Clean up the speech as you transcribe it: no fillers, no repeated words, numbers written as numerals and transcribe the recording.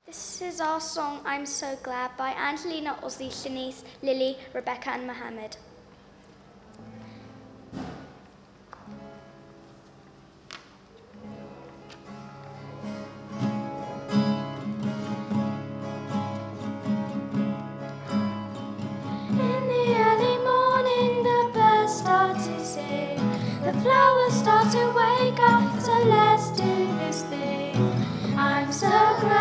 This is our song I'm So Glad by Angelina, Ozzy, Shanice, Lily, Rebecca and Mohammed. In the early morning the birds start to sing, the flowers start to wake up, so let's do this thing. I'm so glad